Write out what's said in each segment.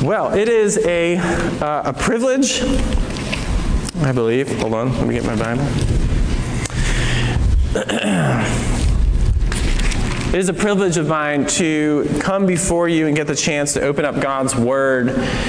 Well, it is a privilege, I believe. Hold on, let me get my Bible. It is a privilege of mine to come before you and get the chance to open up God's Word.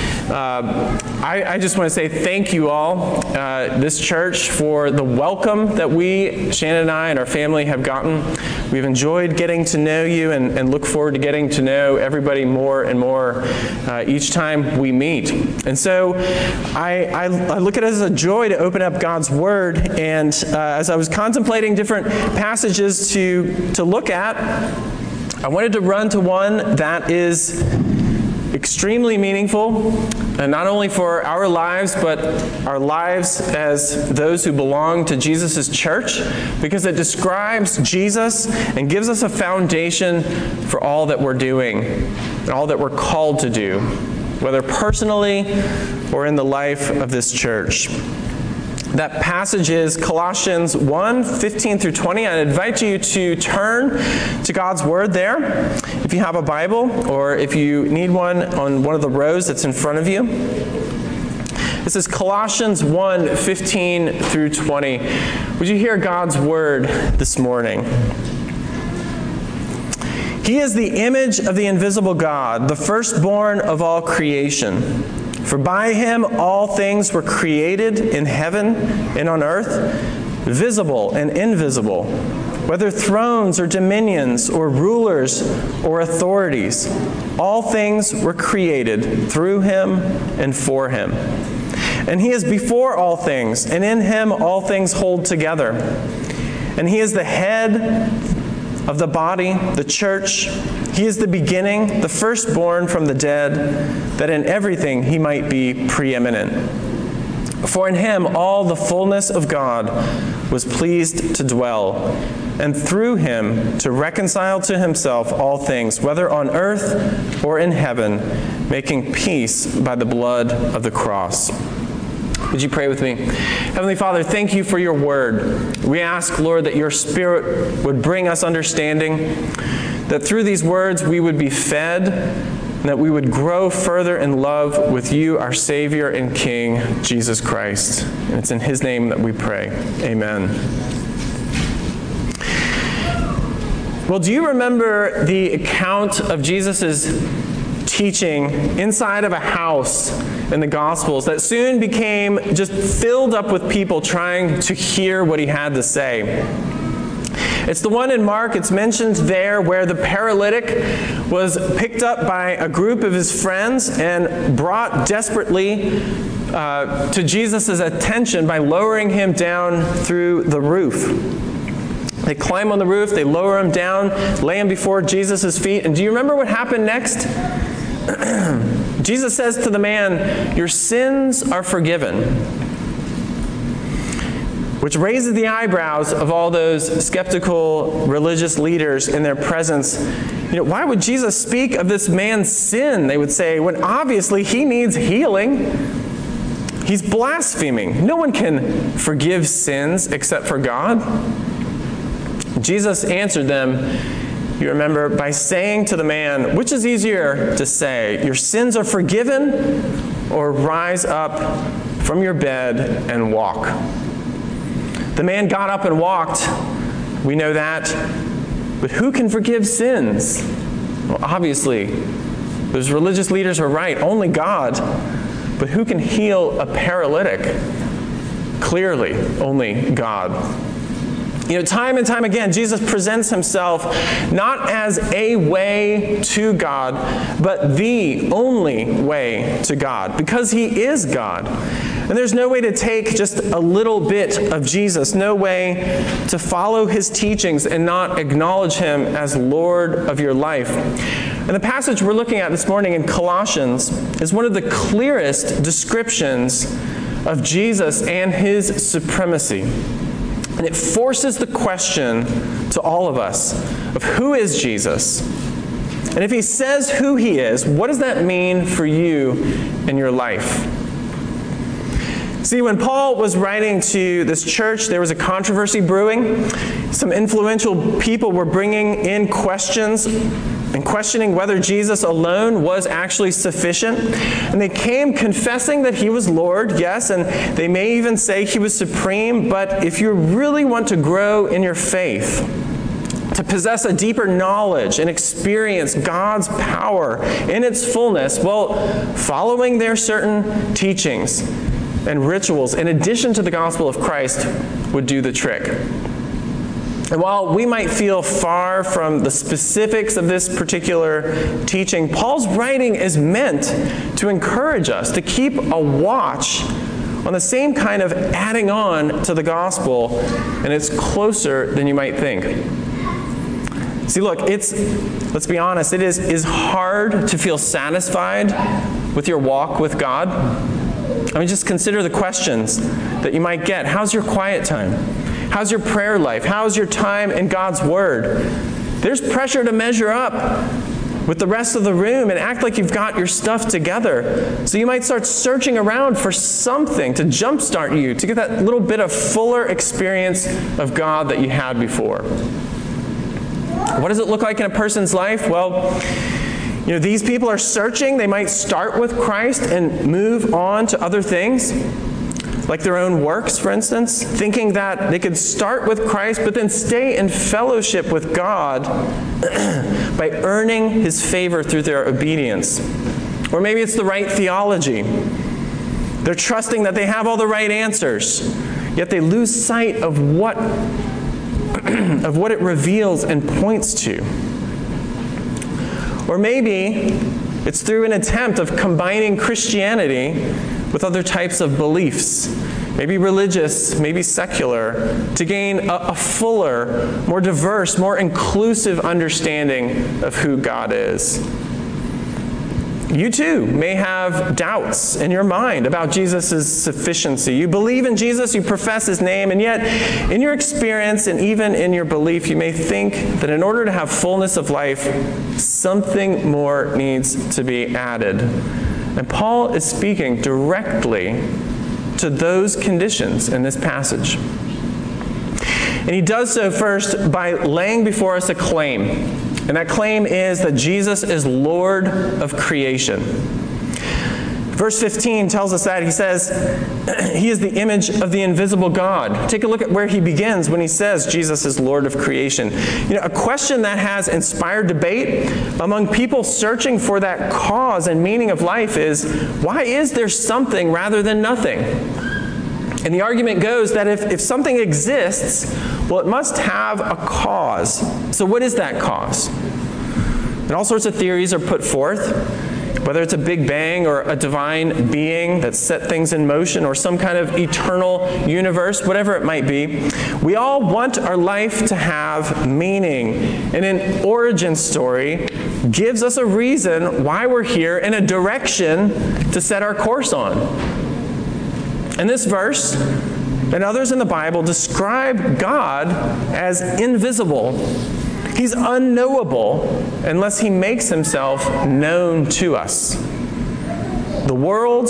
I just want to say thank you all, this church, for the welcome that Shannon and I and our family have gotten. We've enjoyed getting to know you and look forward to getting to know everybody more and more each time we meet. And so I look at it as a joy to open up God's Word, and as I was contemplating different passages to look at, I wanted to run to one that is extremely meaningful, and not only for our lives, but our lives as those who belong to Jesus' church, because it describes Jesus and gives us a foundation for all that we're doing, and all that we're called to do, whether personally or in the life of this church. That passage is Colossians 1, 15 through 20. I invite you to turn to God's Word there, if you have a Bible, or if you need one on one of the rows that's in front of you. This is Colossians 1, 15 through 20. Would you hear God's Word this morning? He is the image of the invisible God, the firstborn of all creation. For by him all things were created in heaven and on earth, visible and invisible, whether thrones or dominions or rulers or authorities. All things were created through him and for him. And he is before all things, and in him all things hold together. And he is the head of the body, the church. He is the beginning, the firstborn from the dead, that in everything he might be preeminent. For in him all the fullness of God was pleased to dwell, and through him to reconcile to himself all things, whether on earth or in heaven, making peace by the blood of the cross. Would you pray with me? Heavenly Father, thank you for your word. We ask, Lord, that your Spirit would bring us understanding, that through these words we would be fed, and that we would grow further in love with you, our Savior and King, Jesus Christ. And it's in his name that we pray. Amen. Well, do you remember the account of Jesus' teaching inside of a house in the Gospels that soon became just filled up with people trying to hear what he had to say? It's the one in Mark. It's mentioned there where the paralytic was picked up by a group of his friends and brought desperately to Jesus' attention by lowering him down through the roof. They climb on the roof, they lower him down, lay him before Jesus' feet. And do you remember what happened next? Jesus says to the man, "Your sins are forgiven," which raises the eyebrows of all those skeptical religious leaders in their presence. Why would Jesus speak of this man's sin, they would say, when obviously he needs healing? He's blaspheming. No one can forgive sins except for God. Jesus answered them, you remember, by saying to the man, which is easier to say, your sins are forgiven, or rise up from your bed and walk? The man got up and walked. We know that. But who can forgive sins? Well, obviously, those religious leaders are right. Only God. But who can heal a paralytic? Clearly, only God. Time and time again, Jesus presents himself not as a way to God, but the only way to God, because he is God. And there's no way to take just a little bit of Jesus, no way to follow his teachings and not acknowledge him as Lord of your life. And the passage we're looking at this morning in Colossians is one of the clearest descriptions of Jesus and his supremacy. And it forces the question to all of us of who is Jesus? And if he says who he is, what does that mean for you in your life? See, when Paul was writing to this church, there was a controversy brewing. Some influential people were bringing in questions and questioning whether Jesus alone was actually sufficient. And they came confessing that he was Lord, yes, and they may even say he was supreme. But if you really want to grow in your faith, to possess a deeper knowledge and experience God's power in its fullness, well, following their certain teachings and rituals, in addition to the gospel of Christ, would do the trick. And while we might feel far from the specifics of this particular teaching, Paul's writing is meant to encourage us to keep a watch on the same kind of adding on to the gospel, and it's closer than you might think. See, look, let's be honest, it is hard to feel satisfied with your walk with God. I mean, just consider the questions that you might get. How's your quiet time? How's your prayer life? How's your time in God's Word? There's pressure to measure up with the rest of the room and act like you've got your stuff together. So you might start searching around for something to jumpstart you, to get that little bit of fuller experience of God that you had before. What does it look like in a person's life? Well, these people are searching. They might start with Christ and move on to other things, like their own works, for instance, thinking that they could start with Christ but then stay in fellowship with God by earning His favor through their obedience. Or maybe it's the right theology. They're trusting that they have all the right answers, yet they lose sight of what it reveals and points to. Or maybe it's through an attempt of combining Christianity with other types of beliefs, maybe religious, maybe secular, to gain a fuller, more diverse, more inclusive understanding of who God is. You too may have doubts in your mind about Jesus' sufficiency. You believe in Jesus, you profess His name, and yet in your experience and even in your belief, you may think that in order to have fullness of life, something more needs to be added. And Paul is speaking directly to those conditions in this passage. And he does so first by laying before us a claim. And that claim is that Jesus is Lord of creation. Verse 15 tells us that. He says, He is the image of the invisible God. Take a look at where he begins when he says Jesus is Lord of creation. A question that has inspired debate among people searching for that cause and meaning of life is, why is there something rather than nothing? And the argument goes that if something exists, well, it must have a cause. So what is that cause? And all sorts of theories are put forth, whether it's a Big Bang or a divine being that set things in motion or some kind of eternal universe, whatever it might be. We all want our life to have meaning. And an origin story gives us a reason why we're here and a direction to set our course on. And this verse and others in the Bible describe God as invisible. He's unknowable unless He makes Himself known to us. The world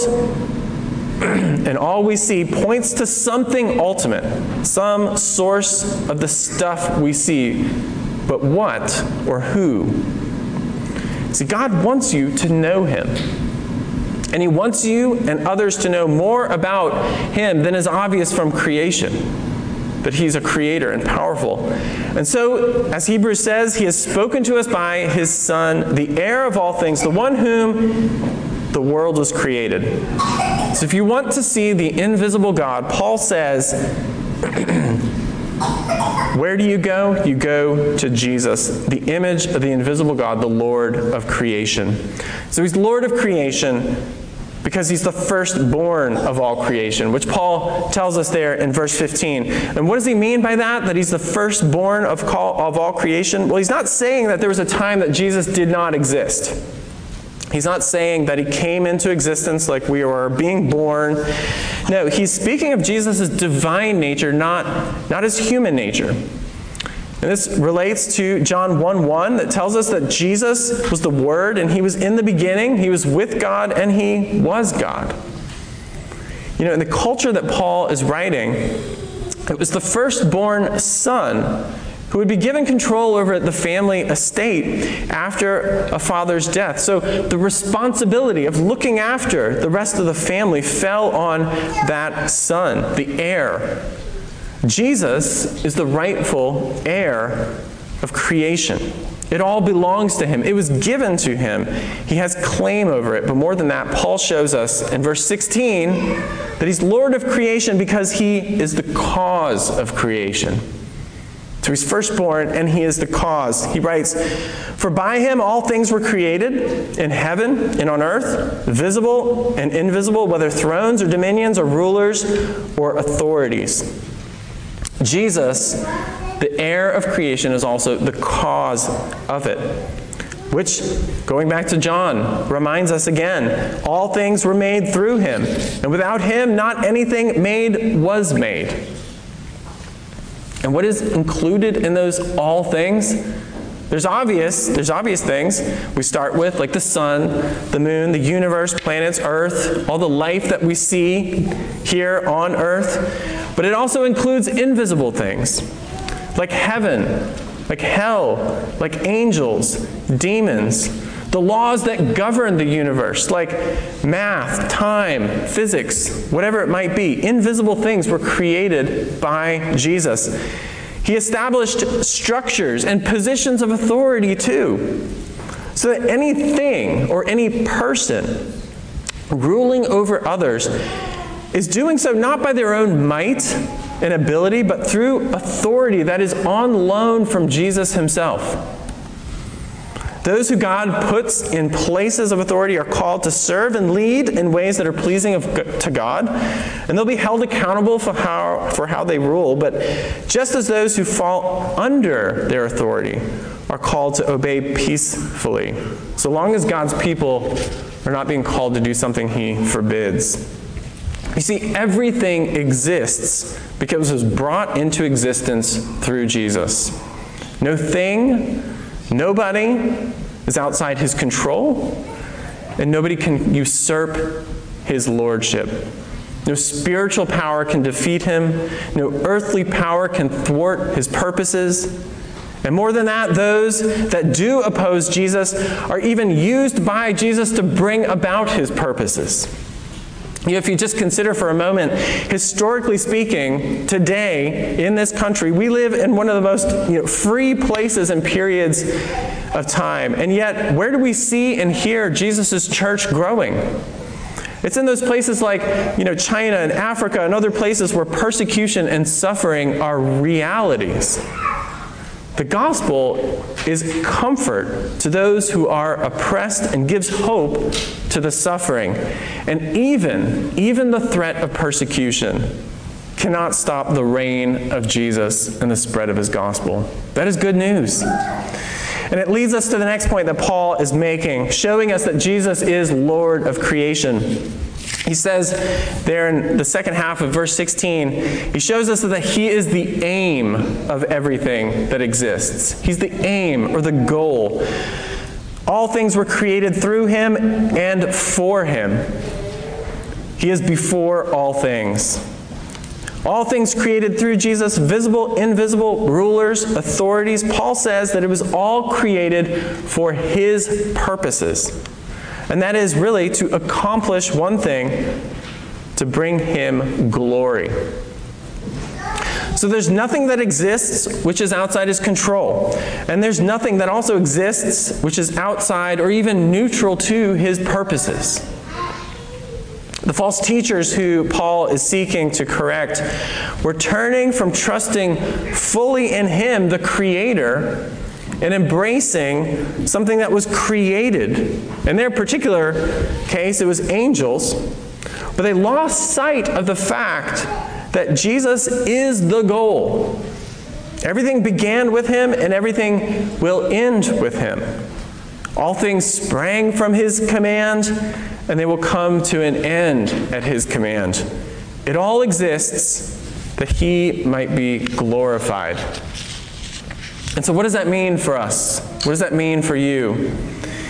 and all we see points to something ultimate, some source of the stuff we see. But what or who? See, God wants you to know Him. And He wants you and others to know more about Him than is obvious from creation, that He's a creator and powerful. And so, as Hebrews says, He has spoken to us by His Son, the heir of all things, the one whom the world was created. So if you want to see the invisible God, Paul says, where do you go? You go to Jesus, the image of the invisible God, the Lord of creation. So He's Lord of creation because He's the firstborn of all creation, which Paul tells us there in verse 15. And what does he mean by that? That He's the firstborn of all creation? Well, he's not saying that there was a time that Jesus did not exist. He's not saying that He came into existence like we were being born. No, he's speaking of Jesus' divine nature, not His human nature. And this relates to John 1:1 that tells us that Jesus was the Word and He was in the beginning, He was with God, and He was God. In the culture that Paul is writing, it was the firstborn son who would be given control over the family estate after a father's death. So the responsibility of looking after the rest of the family fell on that son, the heir. Jesus is the rightful heir of creation. It all belongs to him. It was given to him. He has claim over it. But more than that, Paul shows us in verse 16 that he's Lord of creation because he is the cause of creation. So he's firstborn, and he is the cause. He writes, "For by him all things were created, in heaven and on earth, visible and invisible, whether thrones or dominions or rulers or authorities." Jesus, the heir of creation, is also the cause of it. Which, going back to John, reminds us again, all things were made through him, and without him not anything made was made. And what is included in those all things? There's obvious things we start with, like the sun, the moon, the universe, planets, earth, all the life that we see here on earth. But it also includes invisible things, like heaven, like hell, like angels, demons, the laws that govern the universe, like math, time, physics, whatever it might be. Invisible things were created by Jesus. He established structures and positions of authority too, so that anything or any person ruling over others is doing so not by their own might and ability, but through authority that is on loan from Jesus himself. Those who God puts in places of authority are called to serve and lead in ways that are pleasing to God, and they'll be held accountable for how they rule. But just as those who fall under their authority are called to obey peacefully, so long as God's people are not being called to do something he forbids. You see, everything exists because it was brought into existence through Jesus. No thing, nobody is outside his control, and nobody can usurp his lordship. No spiritual power can defeat him. No earthly power can thwart his purposes. And more than that, those that do oppose Jesus are even used by Jesus to bring about his purposes. If you just consider for a moment, historically speaking, today in this country, we live in one of the most free places and periods of time. And yet, where do we see and hear Jesus' church growing? It's in those places like China and Africa and other places where persecution and suffering are realities. The gospel is comfort to those who are oppressed and gives hope to the suffering. And even the threat of persecution cannot stop the reign of Jesus and the spread of his gospel. That is good news. And it leads us to the next point that Paul is making, showing us that Jesus is Lord of creation. He says there in the second half of verse 16, he shows us that he is the aim of everything that exists. He's the aim or the goal. All things were created through him and for him. He is before all things. All things created through Jesus, visible, invisible, rulers, authorities. Paul says that it was all created for his purposes. And that is really to accomplish one thing, to bring him glory. So there's nothing that exists which is outside his control. And there's nothing that also exists which is outside or even neutral to his purposes. The false teachers who Paul is seeking to correct were turning from trusting fully in him, the Creator, and embracing something that was created. In their particular case, it was angels. But they lost sight of the fact that Jesus is the goal. Everything began with him, and everything will end with him. All things sprang from his command, and they will come to an end at his command. It all exists that he might be glorified. And so what does that mean for us? What does that mean for you?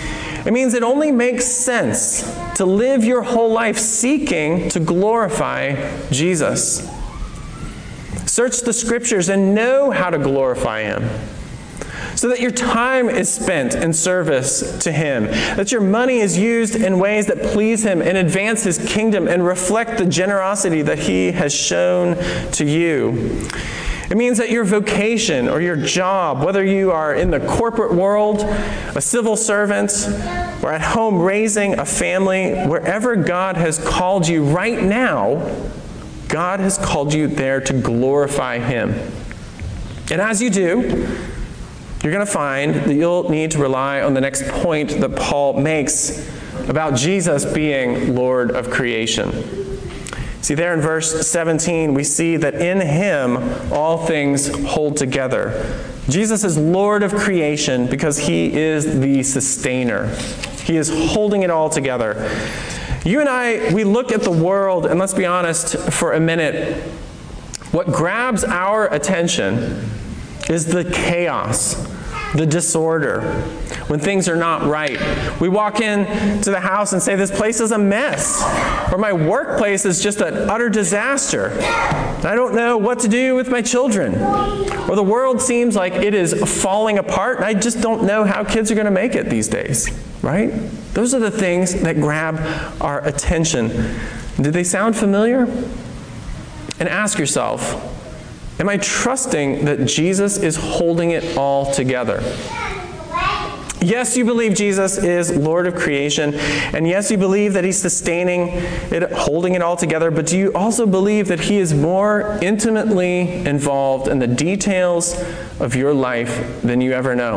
It means it only makes sense to live your whole life seeking to glorify Jesus. Search the Scriptures and know how to glorify Him, so that your time is spent in service to Him, that your money is used in ways that please Him and advance His kingdom and reflect the generosity that He has shown to you. It means that your vocation or your job, whether you are in the corporate world, a civil servant, or at home raising a family, wherever God has called you right now, God has called you there to glorify Him. And as you do, you're going to find that you'll need to rely on the next point that Paul makes about Jesus being Lord of creation. See, there in verse 17, we see that in Him all things hold together. Jesus is Lord of creation because He is the sustainer. He is holding it all together. You and I, we look at the world, and let's be honest for a minute, what grabs our attention is the chaos, the disorder, when things are not right. We walk into the house and say, this place is a mess, or my workplace is just an utter disaster. I don't know what to do with my children. Or the world seems like it is falling apart, and I just don't know how kids are going to make it these days, right? Those are the things that grab our attention. Do they sound familiar? And ask yourself, am I trusting that Jesus is holding it all together? Yes, you believe Jesus is Lord of creation, and yes, you believe that He's sustaining it, holding it all together, but do you also believe that He is more intimately involved in the details of your life than you ever know?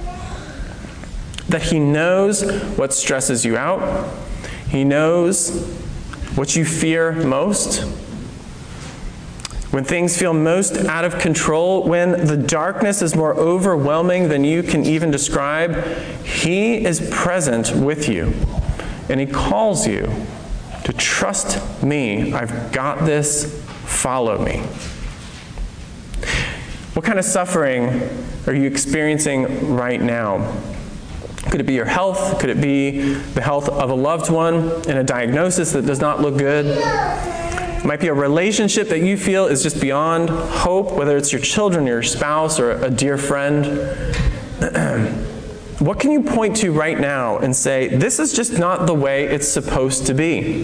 That He knows what stresses you out. He knows what you fear most. When things feel most out of control, when the darkness is more overwhelming than you can even describe, He is present with you. And He calls you to trust me. I've got this. Follow me. What kind of suffering are you experiencing right now? Could it be your health? Could it be the health of a loved one and a diagnosis that does not look good? It might be a relationship that you feel is just beyond hope, whether it's your children, your spouse, or a dear friend. What can you point to right now and say, this is just not the way it's supposed to be?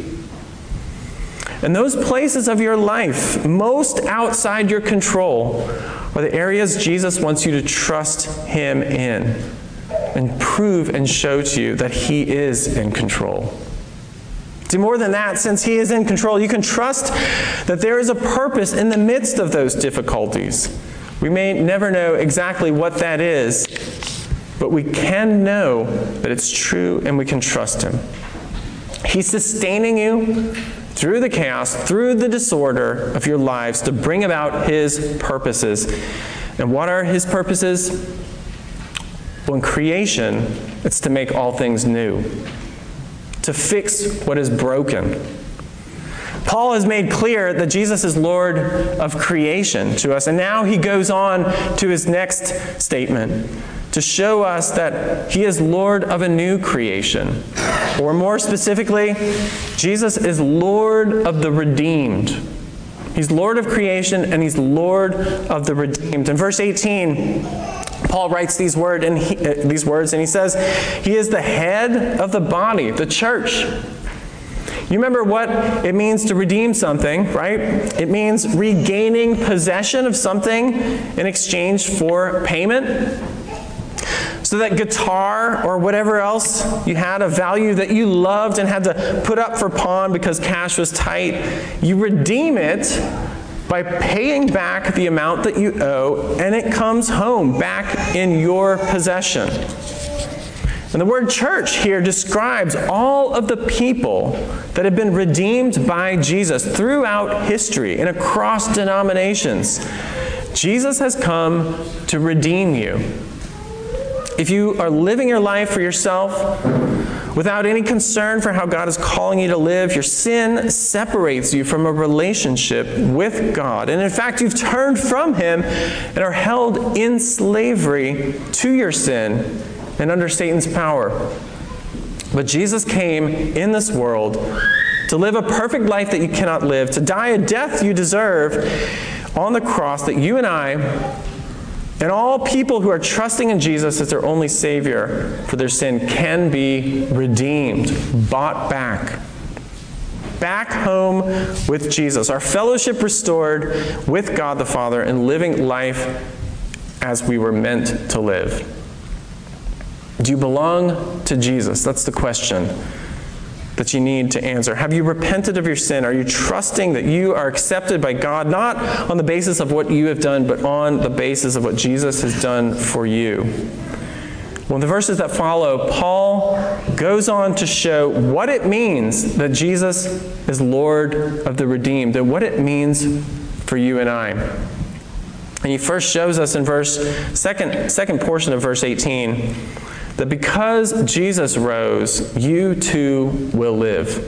And those places of your life, most outside your control, are the areas Jesus wants you to trust Him in and prove and show to you that He is in control. Do more than that, since He is in control, you can trust that there is a purpose in the midst of those difficulties. We may never know exactly what that is, but we can know that it's true and we can trust Him. He's sustaining you through the chaos, through the disorder of your lives to bring about His purposes. And what are His purposes? Well, in creation, it's to make all things new, to fix what is broken. Paul has made clear that Jesus is Lord of creation to us, and now he goes on to his next statement to show us that He is Lord of a new creation. Or more specifically, Jesus is Lord of the redeemed. He's Lord of creation and He's Lord of the redeemed. In verse 18, Paul writes these words and he says, He is the head of the body, the church. You remember what it means to redeem something, right? It means regaining possession of something in exchange for payment. So that guitar or whatever else you had of value that you loved and had to put up for pawn because cash was tight, you redeem it by paying back the amount that you owe, and it comes home back in your possession. And the word church here describes all of the people that have been redeemed by Jesus throughout history and across denominations. Jesus has come to redeem you. If you are living your life for yourself without any concern for how God is calling you to live, your sin separates you from a relationship with God. And in fact, you've turned from Him and are held in slavery to your sin and under Satan's power. But Jesus came in this world to live a perfect life that you cannot live, to die a death you deserve on the cross, that you and I and all people who are trusting in Jesus as their only Savior for their sin can be redeemed, bought back home with Jesus, our fellowship restored with God the Father, and living life as we were meant to live. Do you belong to Jesus? That's the question that you need to answer. Have you repented of your sin? Are you trusting that you are accepted by God, not on the basis of what you have done, but on the basis of what Jesus has done for you? Well, in the verses that follow, Paul goes on to show what it means that Jesus is Lord of the redeemed, and what it means for you and I. And he first shows us in second portion of verse 18, that because Jesus rose, you too will live.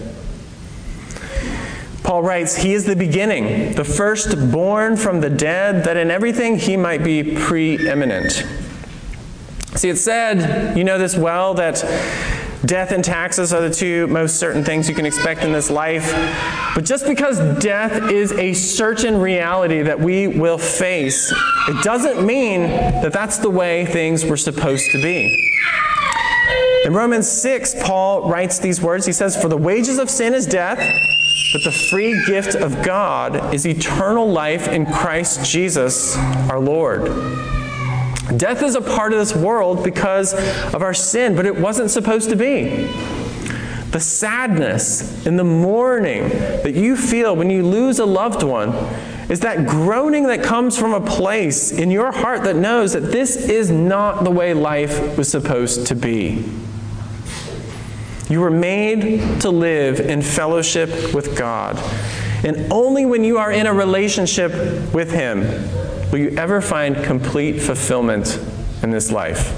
Paul writes, he is the beginning, the firstborn from the dead, that in everything he might be preeminent. See, it's said, you know this well, that death and taxes are the two most certain things you can expect in this life. But just because death is a certain reality that we will face, it doesn't mean that that's the way things were supposed to be. In Romans 6, Paul writes these words. He says, "For the wages of sin is death, but the free gift of God is eternal life in Christ Jesus our Lord." Death is a part of this world because of our sin, but it wasn't supposed to be. The sadness and the mourning that you feel when you lose a loved one is that groaning that comes from a place in your heart that knows that this is not the way life was supposed to be. You were made to live in fellowship with God. And only when you are in a relationship with Him will you ever find complete fulfillment in this life.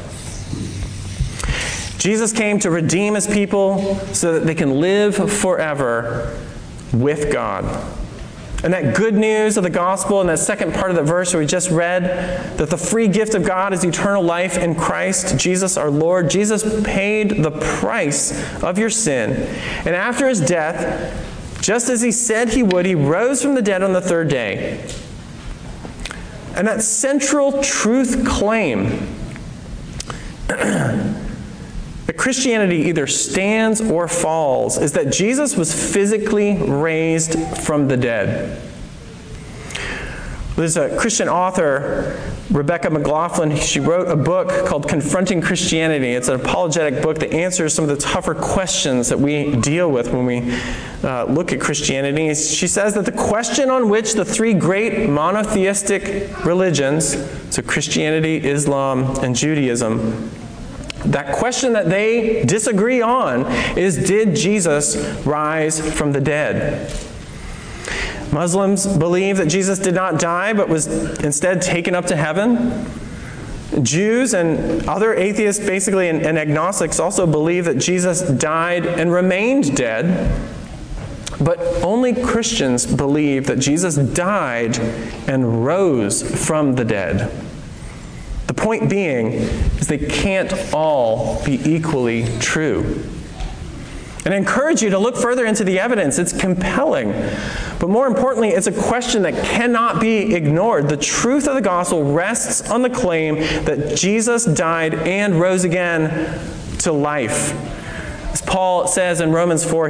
Jesus came to redeem His people so that they can live forever with God. And that good news of the gospel in that second part of the verse where we just read, that the free gift of God is eternal life in Christ, Jesus our Lord. Jesus paid the price of your sin. And after His death, just as He said He would, He rose from the dead on the third day. And that central truth claim that Christianity either stands or falls is that Jesus was physically raised from the dead. There's a Christian author, Rebecca McLaughlin. She wrote a book called Confronting Christianity. It's an apologetic book that answers some of the tougher questions that we deal with when we look at Christianity. She says that the question on which the three great monotheistic religions, so Christianity, Islam, and Judaism, that question that they disagree on is, did Jesus rise from the dead? Muslims believe that Jesus did not die, but was instead taken up to heaven. Jews and other atheists, basically, and agnostics also believe that Jesus died and remained dead. But only Christians believe that Jesus died and rose from the dead. The point being is they can't all be equally true. And I encourage you to look further into the evidence. It's compelling. But more importantly, it's a question that cannot be ignored. The truth of the gospel rests on the claim that Jesus died and rose again to life. As Paul says in Romans 4,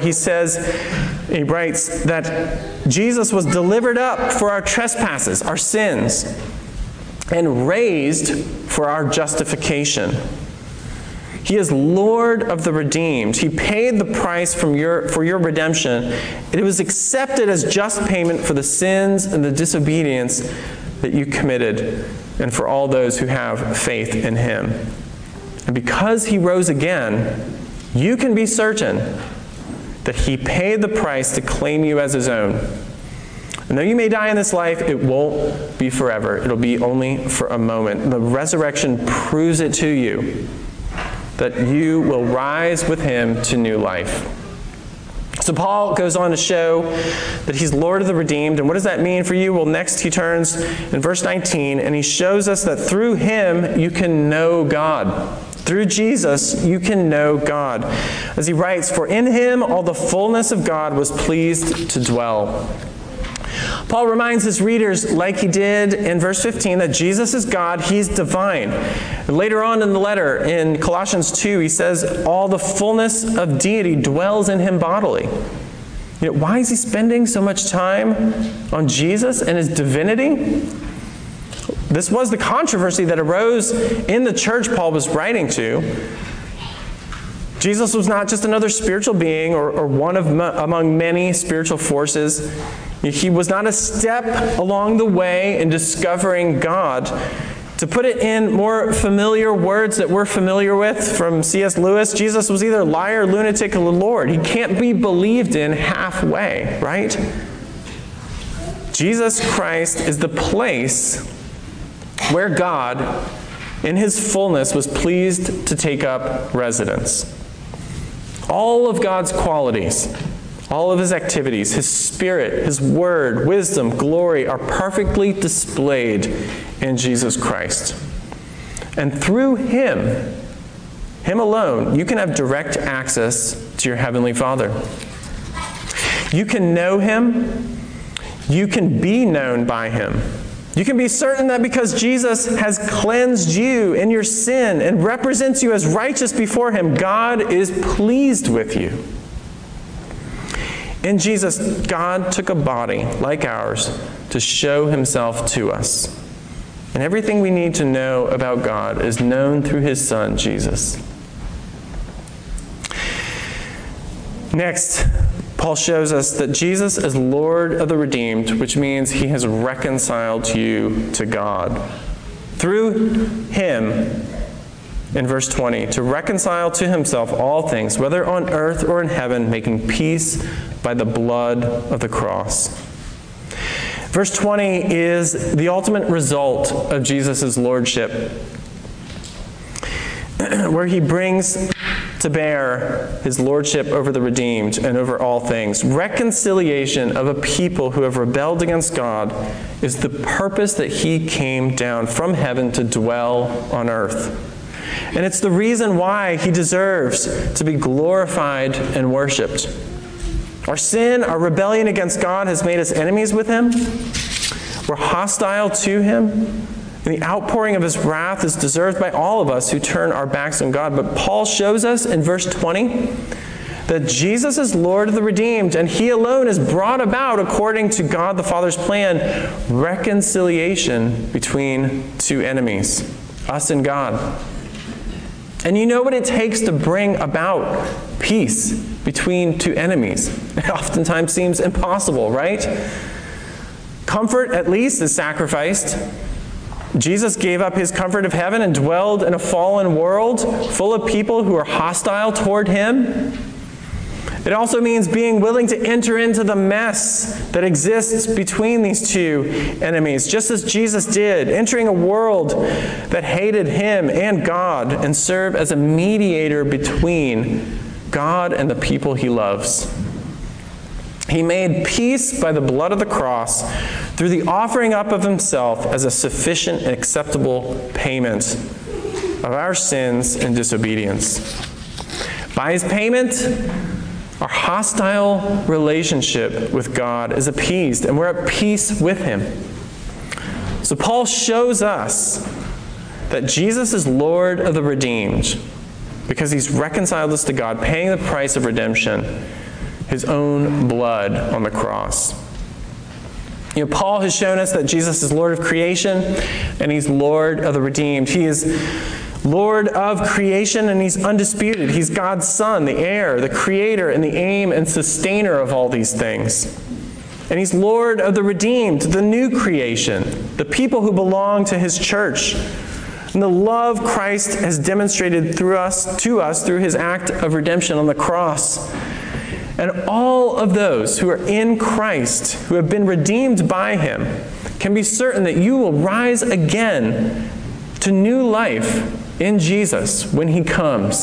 he writes that Jesus was delivered up for our trespasses, our sins, and raised for our justification. He is Lord of the redeemed. He paid the price for your redemption. It was accepted as just payment for the sins and the disobedience that you committed, and for all those who have faith in Him. And because He rose again, you can be certain that He paid the price to claim you as His own. And though you may die in this life, it won't be forever. It'll be only for a moment. The resurrection proves it to you, that you will rise with Him to new life. So Paul goes on to show that He's Lord of the redeemed. And what does that mean for you? Well, next he turns in verse 19, and he shows us that through Him you can know God. Through Jesus, you can know God. As he writes, "For in him all the fullness of God was pleased to dwell." Paul reminds his readers, like he did in verse 15, that Jesus is God, he's divine. And later on in the letter, in Colossians 2, he says, all the fullness of deity dwells in him bodily. Why is he spending so much time on Jesus and his divinity? This was the controversy that arose in the church Paul was writing to. Jesus was not just another spiritual being or one among many spiritual forces. He was not a step along the way in discovering God. To put it in more familiar words that we're familiar with from C.S. Lewis, Jesus was either liar, lunatic, or Lord. He can't be believed in halfway, right? Jesus Christ is the place where God, in his fullness, was pleased to take up residence. All of God's qualities, all of his activities, his spirit, his word, wisdom, glory are perfectly displayed in Jesus Christ. And through him alone, you can have direct access to your heavenly Father. You can know him. You can be known by him. You can be certain that because Jesus has cleansed you in your sin and represents you as righteous before him, God is pleased with you. In Jesus, God took a body like ours to show himself to us. And everything we need to know about God is known through his Son, Jesus. Next, Paul shows us that Jesus is Lord of the redeemed, which means he has reconciled you to God. Through him, in verse 20, to reconcile to himself all things, whether on earth or in heaven, making peace by the blood of the cross. Verse 20 is the ultimate result of Jesus' lordship, where he brings to bear his lordship over the redeemed and over all things. Reconciliation of a people who have rebelled against God is the purpose that he came down from heaven to dwell on earth. And it's the reason why he deserves to be glorified and worshiped. Our sin, our rebellion against God has made us enemies with him. We're hostile to him. And the outpouring of his wrath is deserved by all of us who turn our backs on God. But Paul shows us in verse 20 that Jesus is Lord of the redeemed, and he alone has brought about, according to God the Father's plan, reconciliation between two enemies, us and God. And you know what it takes to bring about peace between two enemies? It oftentimes seems impossible, right? Comfort, at least, is sacrificed. Jesus gave up his comfort of heaven and dwelled in a fallen world full of people who are hostile toward him. It also means being willing to enter into the mess that exists between these two enemies, just as Jesus did, entering a world that hated him and God and serve as a mediator between God and the people he loves. He made peace by the blood of the cross through the offering up of himself as a sufficient and acceptable payment of our sins and disobedience. By his payment, our hostile relationship with God is appeased, and we're at peace with him. So Paul shows us that Jesus is Lord of the redeemed because he's reconciled us to God, paying the price of redemption, his own blood on the cross. Paul has shown us that Jesus is Lord of creation and he's Lord of the redeemed. He is Lord of creation and he's undisputed. He's God's Son, the heir, the creator, and the aim and sustainer of all these things. And he's Lord of the redeemed, the new creation, the people who belong to his church. And the love Christ has demonstrated to us through his act of redemption on the cross. And all of those who are in Christ, who have been redeemed by him, can be certain that you will rise again to new life in Jesus when he comes.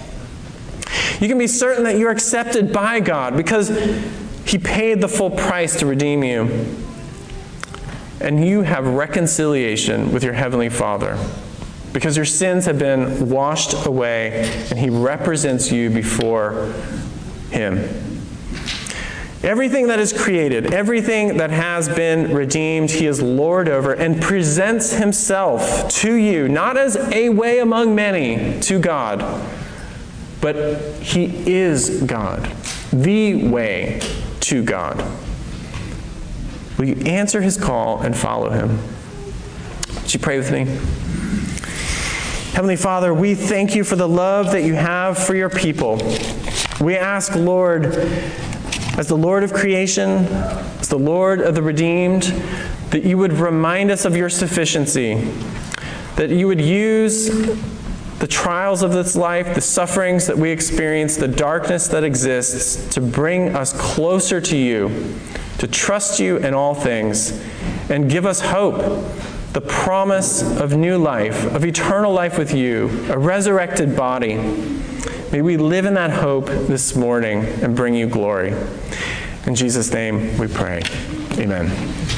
You can be certain that you're accepted by God because he paid the full price to redeem you. And you have reconciliation with your heavenly Father. because your sins have been washed away, and he represents you before him. Everything that is created, everything that has been redeemed, he is Lord over and presents himself to you, not as a way among many to God, but he is God, the way to God. Will you answer his call and follow him? Would you pray with me? Heavenly Father, we thank you for the love that you have for your people. We ask, Lord, as the Lord of creation, as the Lord of the redeemed, that you would remind us of your sufficiency, that you would use the trials of this life, the sufferings that we experience, the darkness that exists, to bring us closer to you, to trust you in all things, and give us hope, the promise of new life, of eternal life with you, a resurrected body. May we live in that hope this morning and bring you glory. In Jesus' name we pray. Amen.